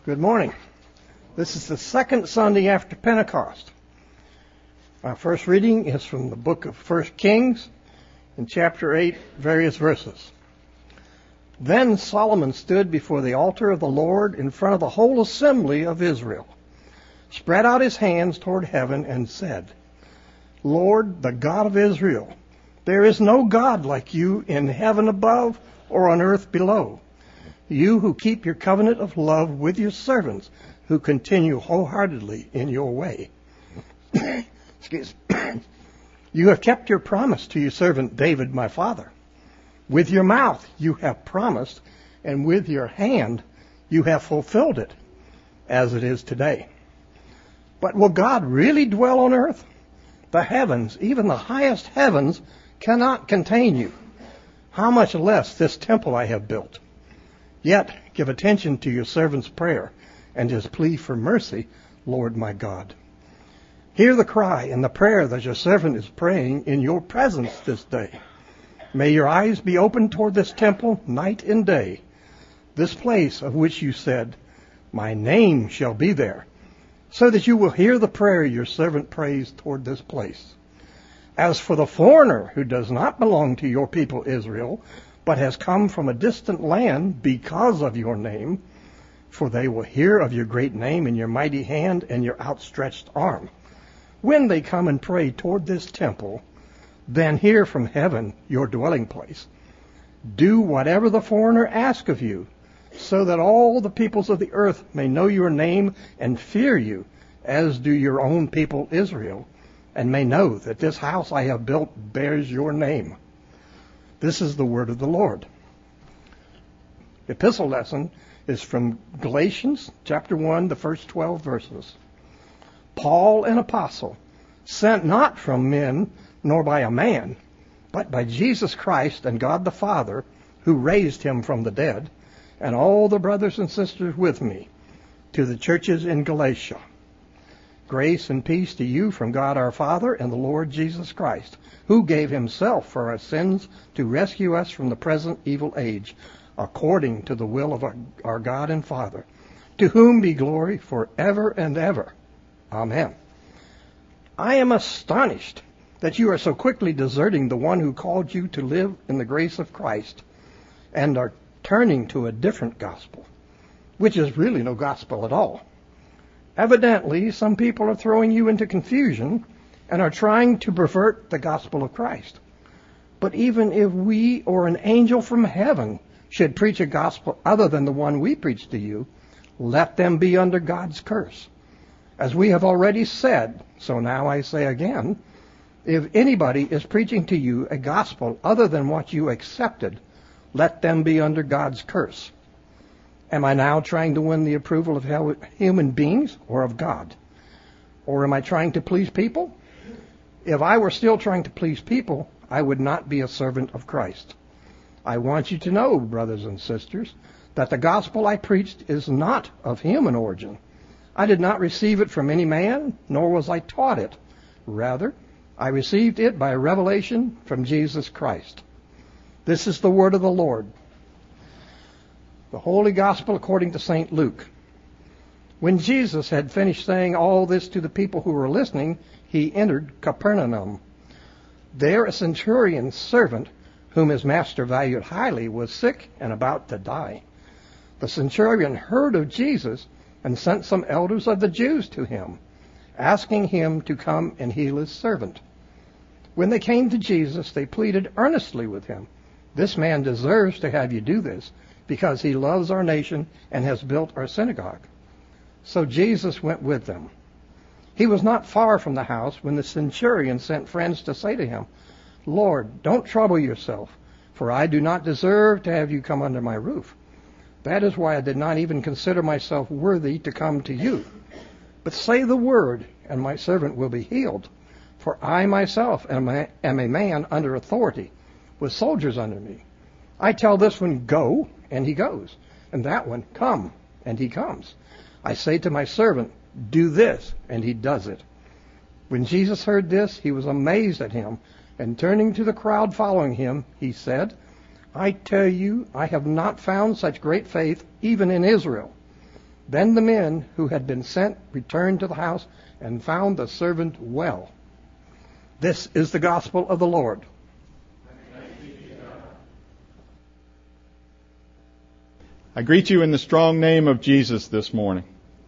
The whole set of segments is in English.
Good morning. This is the second Sunday after Pentecost. Our first reading is from the book of 1 Kings in chapter 8, various verses. Then Solomon stood before the altar of the Lord in front of the whole assembly of Israel, spread out his hands toward heaven and said, Lord, the God of Israel, there is no God like you in heaven above or on earth below. You who keep your covenant of love with your servants, who continue wholeheartedly in your way. Excuse me. You have kept your promise to your servant David, my father. With your mouth you have promised, and with your hand you have fulfilled it, as it is today. But will God really dwell on earth? The heavens, even the highest heavens, cannot contain you. How much less this temple I have built? Yet give attention to your servant's prayer and his plea for mercy, Lord my God. Hear the cry and the prayer that your servant is praying in your presence this day. May your eyes be open toward this temple night and day, this place of which you said, my name shall be there, so that you will hear the prayer your servant prays toward this place. As for the foreigner who does not belong to your people Israel, but has come from a distant land because of your name, for they will hear of your great name and your mighty hand and your outstretched arm. When they come and pray toward this temple, then hear from heaven, your dwelling place. Do whatever the foreigner asks of you, so that all the peoples of the earth may know your name and fear you, as do your own people Israel, and may know that this house I have built bears your name. This is the word of the Lord. The epistle lesson is from Galatians chapter 1, the first 12 verses. Paul, an apostle, sent not from men nor by a man, but by Jesus Christ and God the Father, who raised him from the dead, and all the brothers and sisters with me, to the churches in Galatia. Grace and peace to you from God our Father and the Lord Jesus Christ, who gave himself for our sins to rescue us from the present evil age, according to the will of our God and Father, to whom be glory forever and ever. Amen. I am astonished that you are so quickly deserting the one who called you to live in the grace of Christ, and are turning to a different gospel, which is really no gospel at all. Evidently, some people are throwing you into confusion and are trying to pervert the gospel of Christ. But even if we or an angel from heaven should preach a gospel other than the one we preach to you, let them be under God's curse. As we have already said, so now I say again, if anybody is preaching to you a gospel other than what you accepted, let them be under God's curse. Am I now trying to win the approval of human beings or of God? Or am I trying to please people? If I were still trying to please people, I would not be a servant of Christ. I want you to know, brothers and sisters, that the gospel I preached is not of human origin. I did not receive it from any man, nor was I taught it. Rather, I received it by revelation from Jesus Christ. This is the word of the Lord. The Holy Gospel according to St. Luke. When Jesus had finished saying all this to the people who were listening, he entered Capernaum. There a centurion's servant, whom his master valued highly, was sick and about to die. The centurion heard of Jesus and sent some elders of the Jews to him, asking him to come and heal his servant. When they came to Jesus, they pleaded earnestly with him, "This man deserves to have you do this, because he loves our nation and has built our synagogue." So Jesus went with them. He was not far from the house when the centurion sent friends to say to him, "Lord, don't trouble yourself, for I do not deserve to have you come under my roof. That is why I did not even consider myself worthy to come to you. But say the word, and my servant will be healed. For I myself am a man under authority, with soldiers under me. I tell this one, 'Go,' and he goes, and that one, 'Come,' and he comes. I say to my servant, 'Do this,' and he does it." When Jesus heard this, he was amazed at him, and turning to the crowd following him, he said, "I tell you, I have not found such great faith even in Israel." Then the men who had been sent returned to the house and found the servant well. This is the gospel of the Lord. I greet you in the strong name of Jesus this morning.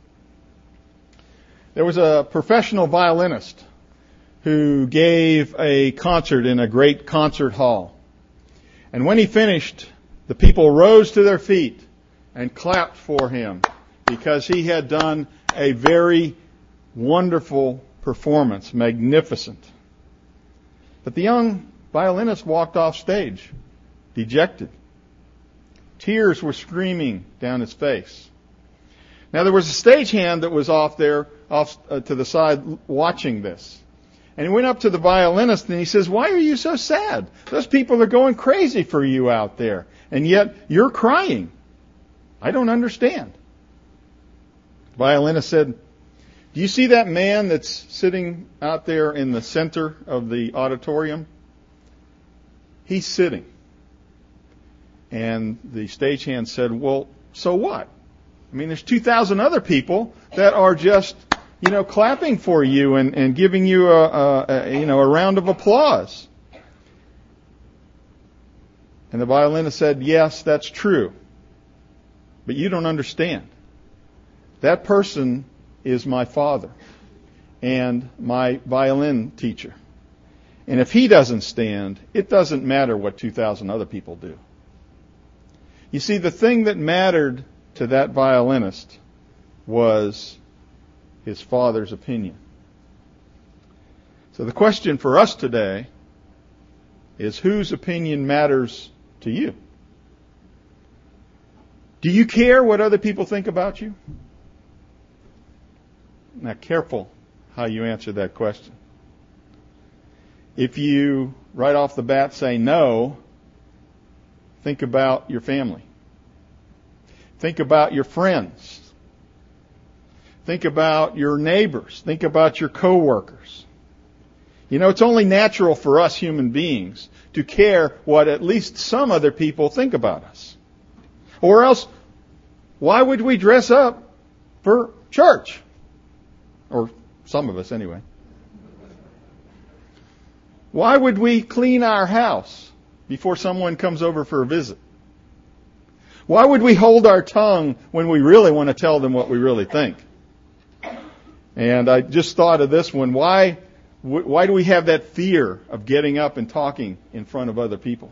There was a professional violinist who gave a concert in a great concert hall. And when he finished, the people rose to their feet and clapped for him because he had done a very wonderful performance, magnificent. But the young violinist walked off stage, dejected. Tears were streaming down his face. Now there was a stagehand that was off to the side watching this. And he went up to the violinist and he says, "Why are you so sad? Those people are going crazy for you out there. And yet you're crying. I don't understand." The violinist said, "Do you see that man that's sitting out there in the center of the auditorium? He's sitting." And the stagehand said, "Well, so what? I mean, there's 2,000 other people that are just, clapping for you and giving you a round of applause." And the violinist said, "Yes, that's true. But you don't understand. That person is my father and my violin teacher. And if he doesn't stand, it doesn't matter what 2,000 other people do." You see, the thing that mattered to that violinist was his father's opinion. So the question for us today is, whose opinion matters to you? Do you care what other people think about you? Now, careful how you answer that question. If you, right off the bat, say no, think about your family. Think about your friends. Think about your neighbors. Think about your coworkers. It's only natural for us human beings to care what at least some other people think about us. Or else, why would we dress up for church? Or some of us anyway. Why would we clean our house before someone comes over for a visit? Why would we hold our tongue when we really want to tell them what we really think? And I just thought of this one. Why do we have that fear of getting up and talking in front of other people?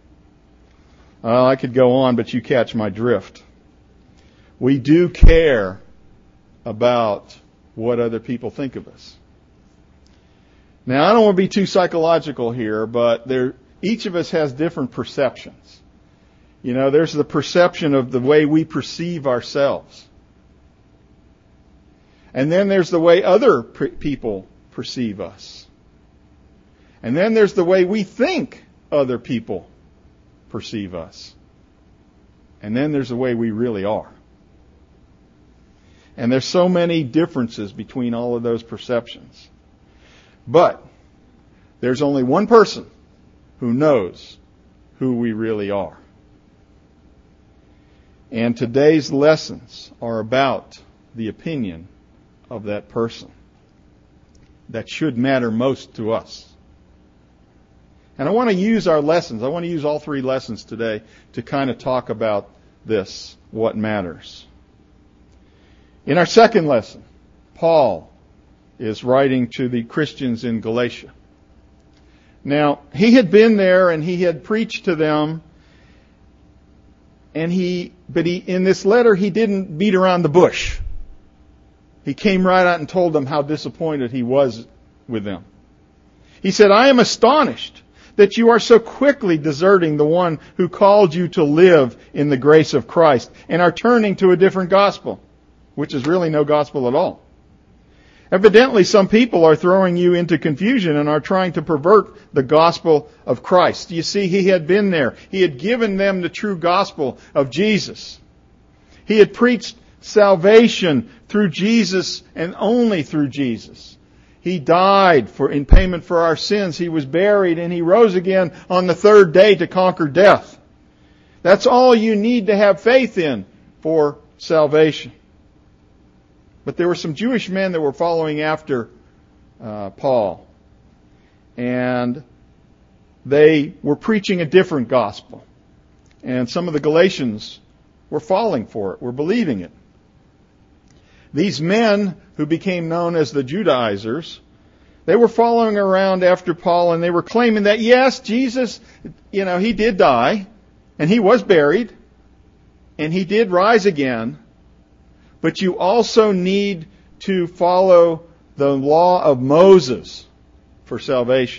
I could go on, but you catch my drift. We do care about what other people think of us. Now, I don't want to be too psychological here, but each of us has different perceptions. There's the perception of the way we perceive ourselves. And then there's the way other people perceive us. And then there's the way we think other people perceive us. And then there's the way we really are. And there's so many differences between all of those perceptions. But there's only one person who knows who we really are. And today's lessons are about the opinion of that person that should matter most to us. And I want to use our lessons. I want to use all three lessons today to kind of talk about this, what matters. In our second lesson, Paul is writing to the Christians in Galatia. Now, he had been there and he had preached to them. But in this letter, he didn't beat around the bush. He came right out and told them how disappointed he was with them. He said, "I am astonished that you are so quickly deserting the one who called you to live in the grace of Christ and are turning to a different gospel," which is really no gospel at all. Evidently, some people are throwing you into confusion and are trying to pervert the gospel of Christ. You see, he had been there. He had given them the true gospel of Jesus. He had preached salvation through Jesus and only through Jesus. He died in payment for our sins. He was buried and He rose again on the third day to conquer death. That's all you need to have faith in for salvation. But there were some Jewish men that were following after Paul. And they were preaching a different gospel. And some of the Galatians were falling for it, were believing it. These men who became known as the Judaizers, they were following around after Paul, and they were claiming that, yes, Jesus, he did die, and he was buried, and he did rise again, but you also need to follow the law of Moses for salvation.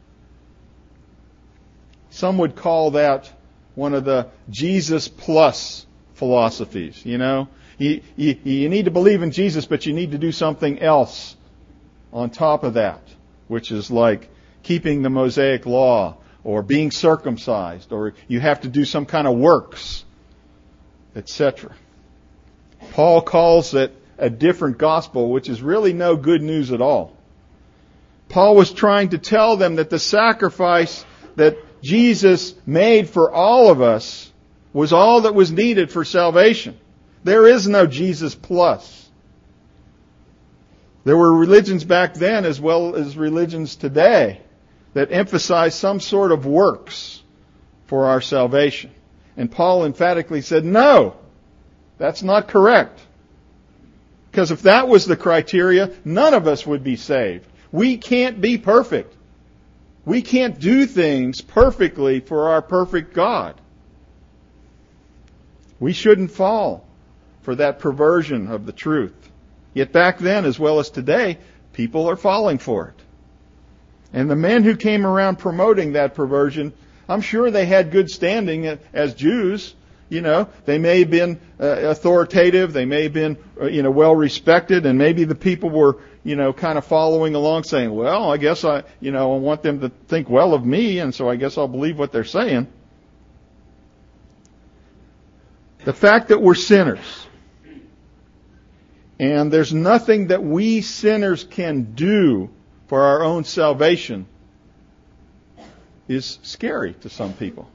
Some would call that one of the Jesus plus philosophies, You need to believe in Jesus, but you need to do something else on top of that, which is like keeping the Mosaic law or being circumcised, or you have to do some kind of works, etc. Paul calls it a different gospel, which is really no good news at all. Paul was trying to tell them that the sacrifice that Jesus made for all of us was all that was needed for salvation. There is no Jesus plus. There were religions back then as well as religions today that emphasize some sort of works for our salvation. And Paul emphatically said, no, that's not correct. Because if that was the criteria, none of us would be saved. We can't be perfect. We can't do things perfectly for our perfect God. We shouldn't fall for that perversion of the truth. Yet back then, as well as today, people are falling for it. And the men who came around promoting that perversion, I'm sure they had good standing as Jews. They may have been authoritative, they may have been, well respected, and maybe the people were, kind of following along saying, well, I guess I want them to think well of me, and so I guess I'll believe what they're saying. The fact that we're sinners, and there's nothing that we sinners can do for our own salvation, is scary to some people.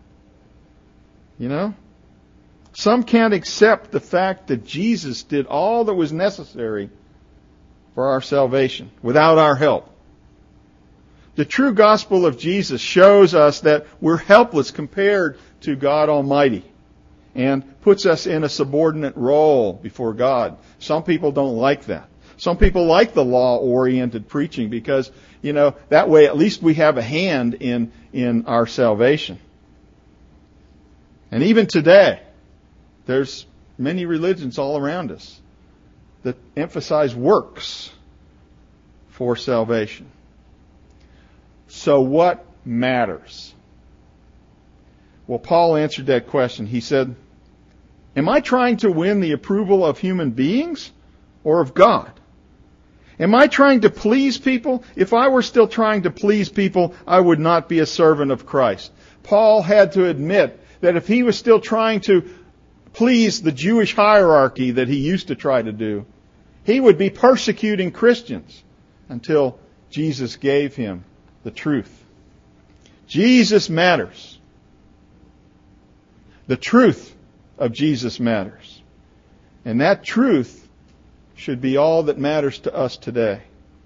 Some can't accept the fact that Jesus did all that was necessary for our salvation without our help. The true gospel of Jesus shows us that we're helpless compared to God Almighty and puts us in a subordinate role before God. Some people don't like that. Some people like the law-oriented preaching because, that way at least we have a hand in our salvation. And even today, there's many religions all around us that emphasize works for salvation. So what matters? Well, Paul answered that question. He said, am I trying to win the approval of human beings or of God? Am I trying to please people? If I were still trying to please people, I would not be a servant of Christ. Paul had to admit that if he was still trying to please the Jewish hierarchy that he used to try to do, he would be persecuting Christians until Jesus gave him the truth. Jesus matters. The truth of Jesus matters. And that truth should be all that matters to us today.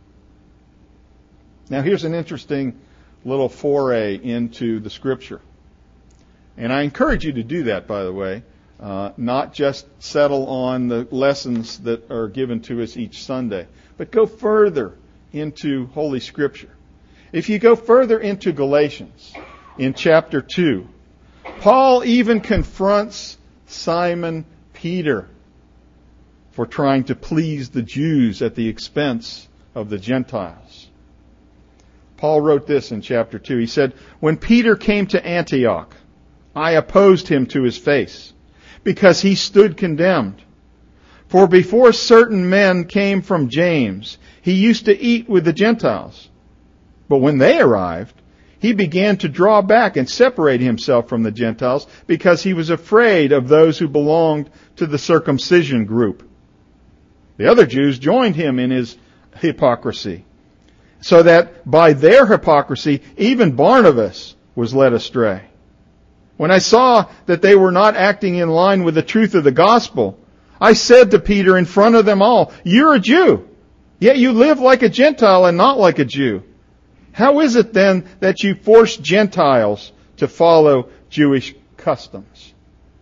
Now here's an interesting little foray into the Scripture. And I encourage you to do that, by the way. Not just settle on the lessons that are given to us each Sunday, but go further into Holy Scripture. If you go further into Galatians, in chapter 2, Paul even confronts Simon Peter for trying to please the Jews at the expense of the Gentiles. Paul wrote this in chapter 2. He said, when Peter came to Antioch, I opposed him to his face, because he stood condemned. For before certain men came from James, he used to eat with the Gentiles. But when they arrived, he began to draw back and separate himself from the Gentiles, because he was afraid of those who belonged to the circumcision group. The other Jews joined him in his hypocrisy, so that by their hypocrisy, even Barnabas was led astray. When I saw that they were not acting in line with the truth of the gospel, I said to Peter in front of them all, you're a Jew, yet you live like a Gentile and not like a Jew. How is it then that you force Gentiles to follow Jewish customs?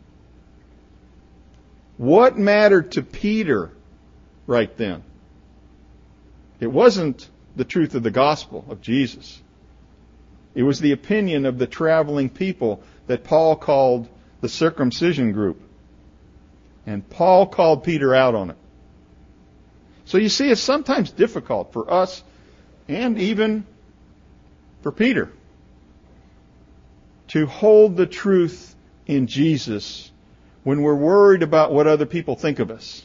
What mattered to Peter right then? It wasn't the truth of the gospel of Jesus. It was the opinion of the traveling people that Paul called the circumcision group. And Paul called Peter out on it. So you see, it's sometimes difficult for us and even for Peter to hold the truth in Jesus when we're worried about what other people think of us.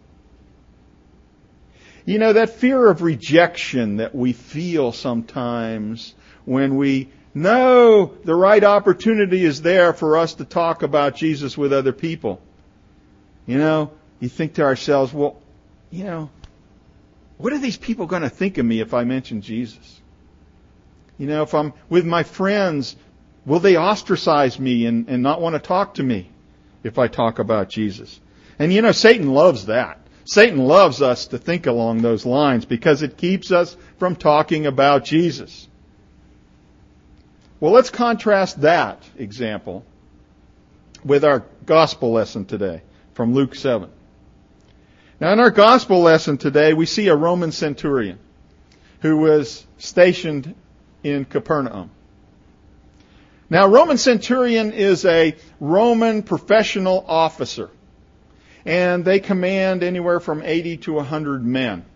You know, that fear of rejection that we feel sometimes when we know the right opportunity is there for us to talk about Jesus with other people. You know, you think to ourselves, well, you know, what are these people going to think of me if I mention Jesus? You know, if I'm with my friends, will they ostracize me and not want to talk to me if I talk about Jesus? And you know, Satan loves that. Satan loves us to think along those lines because it keeps us from talking about Jesus. Well, let's contrast that example with our gospel lesson today from Luke 7. Now, in our gospel lesson today, we see a Roman centurion who was stationed in Capernaum. Now, a Roman centurion is a Roman professional officer, and they command anywhere from 80 to 100 men.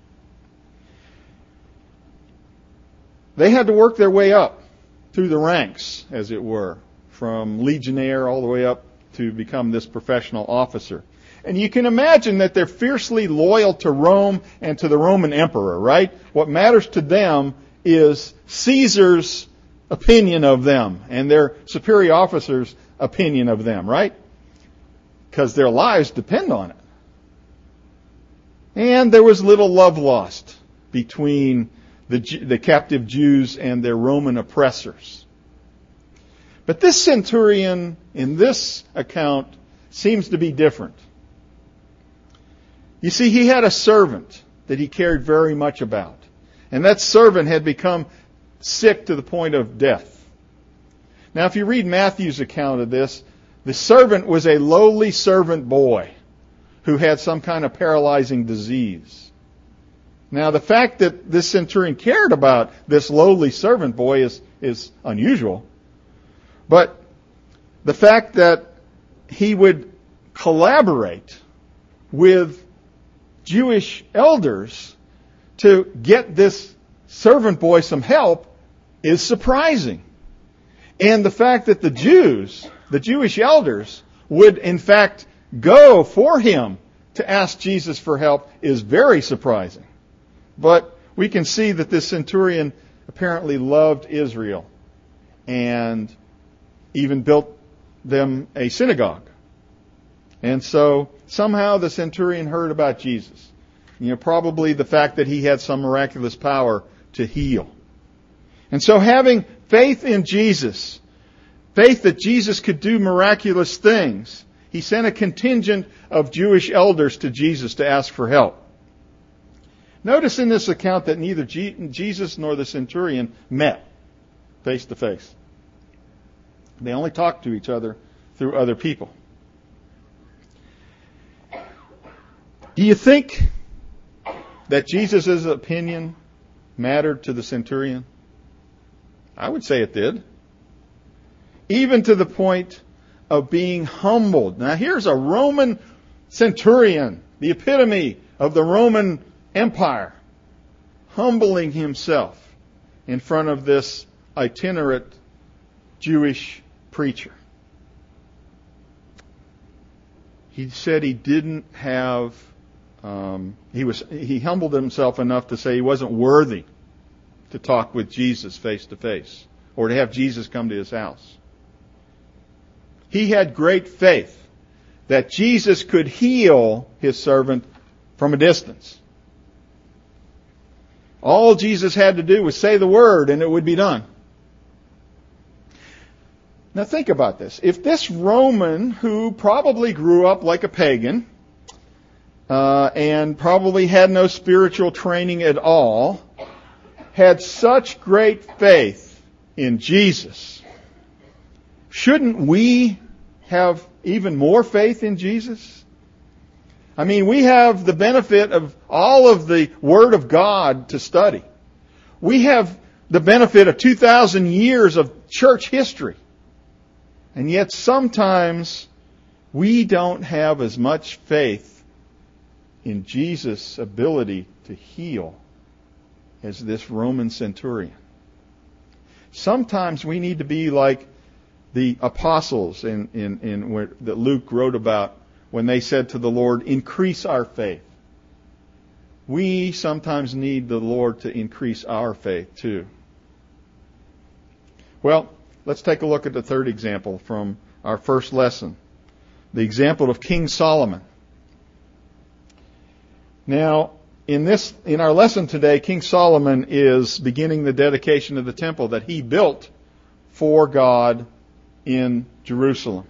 They had to work their way up through the ranks, as it were, from legionnaire all the way up to become this professional officer. And you can imagine that they're fiercely loyal to Rome and to the Roman emperor, right? What matters to them is Caesar's opinion of them and their superior officer's opinion of them, right? Because their lives depend on it. And there was little love lost between the captive Jews and their Roman oppressors. But this centurion, in this account, seems to be different. You see, he had a servant that he cared very much about. And that servant had become sick to the point of death. Now, if you read Matthew's account of this, the servant was a lowly servant boy who had some kind of paralyzing disease. Now, the fact that this centurion cared about this lowly servant boy is unusual. But the fact that he would collaborate with Jewish elders to get this servant boy some help is surprising. And the fact that the Jews, the Jewish elders, would in fact go for him to ask Jesus for help is very surprising. But we can see that this centurion apparently loved Israel and even built them a synagogue. And so somehow the centurion heard about Jesus. You know, probably the fact that he had some miraculous power to heal. And so having faith in Jesus, faith that Jesus could do miraculous things, he sent a contingent of Jewish elders to Jesus to ask for help. Notice in this account that neither Jesus nor the centurion met face to face. They only talked to each other through other people. Do you think that Jesus' opinion mattered to the centurion? I would say it did. Even to the point of being humbled. Now here's a Roman centurion, the epitome of the Roman Empire, humbling himself in front of this itinerant Jewish preacher. He said he didn't have, he humbled himself enough to say he wasn't worthy to talk with Jesus face to face or to have Jesus come to his house. He had great faith that Jesus could heal his servant from a distance. All Jesus had to do was say the word and it would be done. Now think about this. If this Roman, who probably grew up like a pagan, and probably had no spiritual training at all, had such great faith in Jesus. Shouldn't we have even more faith in Jesus? I mean, we have the benefit of all of the Word of God to study. We have the benefit of 2,000 years of church history. And yet sometimes we don't have as much faith in Jesus' ability to heal as this Roman centurion. Sometimes we need to be like the apostles that Luke wrote about when they said to the Lord, "Increase our faith." We sometimes need the Lord to increase our faith too. Well, let's take a look at the third example from our first lesson. The example of King Solomon. Now, in our lesson today, King Solomon is beginning the dedication of the temple that he built for God in Jerusalem.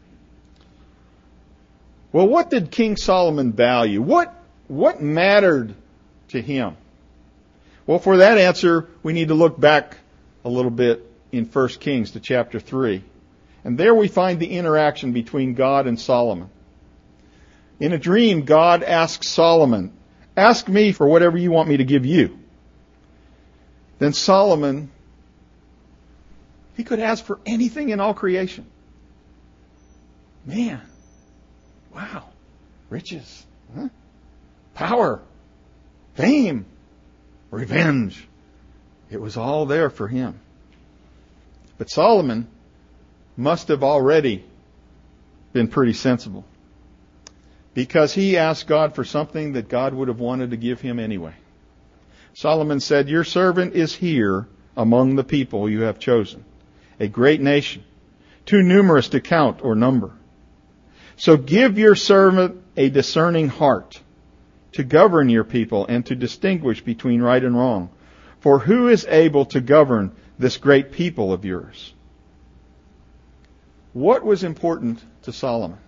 Well, what did King Solomon value? What mattered to him? Well, for that answer, we need to look back a little bit in 1 Kings to chapter 3. And there we find the interaction between God and Solomon. In a dream, God asks Solomon, "Ask me for whatever you want me to give you." Then Solomon, he could ask for anything in all creation. Man, wow, riches, power, fame, revenge. It was all there for him. But Solomon must have already been pretty sensible, because he asked God for something that God would have wanted to give him anyway. Solomon said, "Your servant is here among the people you have chosen, a great nation, too numerous to count or number. So give your servant a discerning heart to govern your people and to distinguish between right and wrong. For who is able to govern this great people of yours?" What was important to Solomon?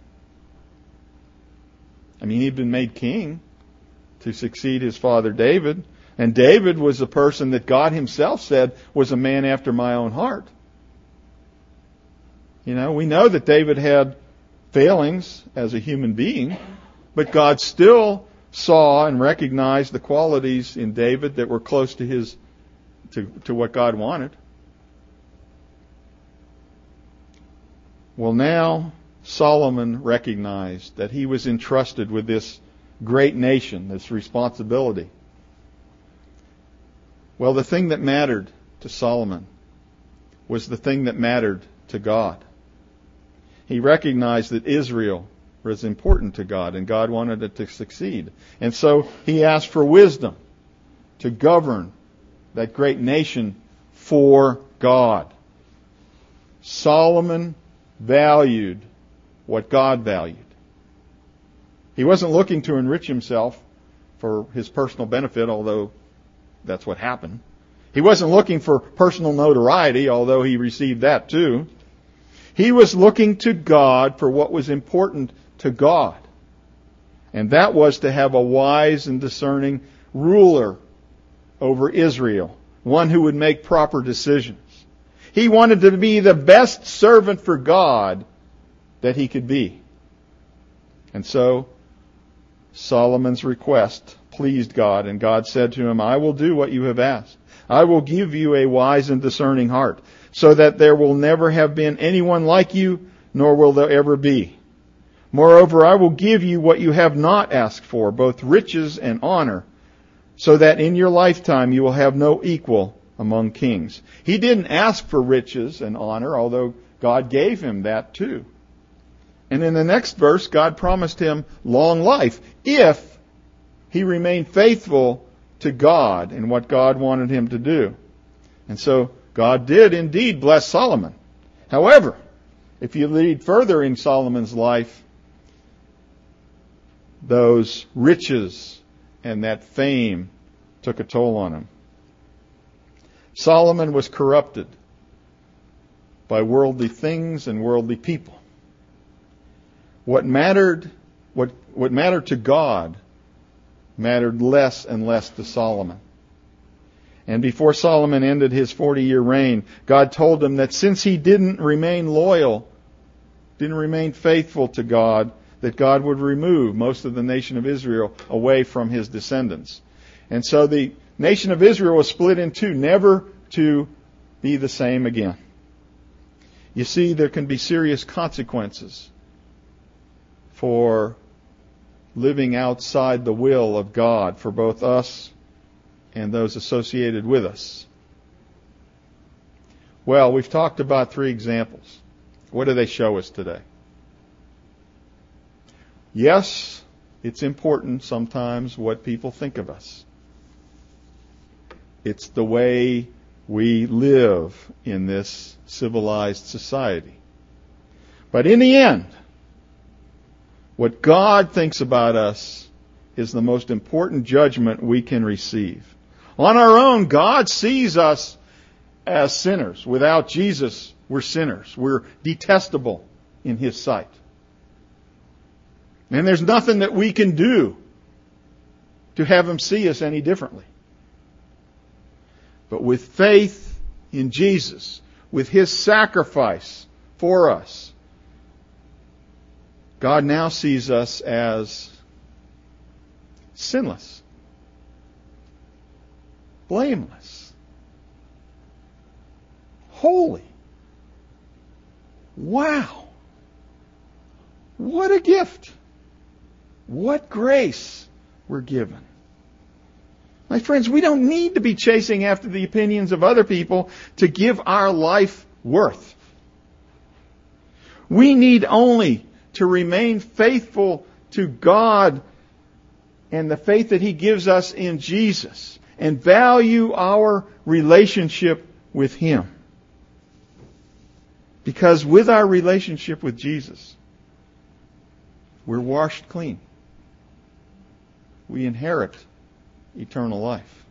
I mean, he'd been made king to succeed his father David. And David was the person that God himself said was a man after my own heart. You know, we know that David had failings as a human being, but God still saw and recognized the qualities in David that were close to what God wanted. Well, now Solomon recognized that he was entrusted with this great nation, this responsibility. Well, the thing that mattered to Solomon was the thing that mattered to God. He recognized that Israel was important to God, and God wanted it to succeed. And so he asked for wisdom to govern that great nation for God. Solomon valued what God valued. He wasn't looking to enrich himself for his personal benefit, although that's what happened. He wasn't looking for personal notoriety, although he received that too. He was looking to God for what was important to God. And that was to have a wise and discerning ruler over Israel, one who would make proper decisions. He wanted to be the best servant for God that he could be. And so Solomon's request pleased God, and God said to him, "I will do what you have asked. I will give you a wise and discerning heart, so that there will never have been anyone like you, nor will there ever be. Moreover, I will give you what you have not asked for, both riches and honor, so that in your lifetime you will have no equal among kings." He didn't ask for riches and honor, although God gave him that too. And in the next verse, God promised him long life if he remained faithful to God and what God wanted him to do. And so God did indeed bless Solomon. However, if you read further in Solomon's life, those riches and that fame took a toll on him. Solomon was corrupted by worldly things and worldly people. What mattered what mattered to God mattered less and less to Solomon. And before Solomon ended his 40-year reign, God told him that since he didn't remain loyal, didn't remain faithful to God, that God would remove most of the nation of Israel away from his descendants. And so the nation of Israel was split in two, never to be the same again. You see, there can be serious consequences for living outside the will of God for both us and those associated with us. Well, we've talked about 3 examples. What do they show us today? Yes, it's important sometimes what people think of us. It's the way we live in this civilized society. But in the end, what God thinks about us is the most important judgment we can receive. On our own, God sees us as sinners. Without Jesus, we're sinners. We're detestable in His sight. And there's nothing that we can do to have Him see us any differently. But with faith in Jesus, with His sacrifice for us, God now sees us as sinless, blameless, holy. Wow! What a gift! What grace we're given. My friends, we don't need to be chasing after the opinions of other people to give our life worth. We need only to remain faithful to God and the faith that He gives us in Jesus and value our relationship with Him. Because with our relationship with Jesus, we're washed clean. We inherit eternal life.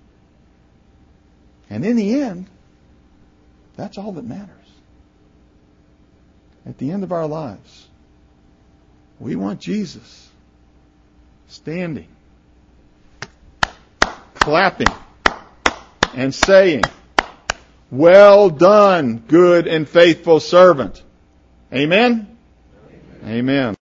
And in the end, that's all that matters. At the end of our lives, we want Jesus standing, clapping, and saying, "Well done, good and faithful servant." Amen? Amen.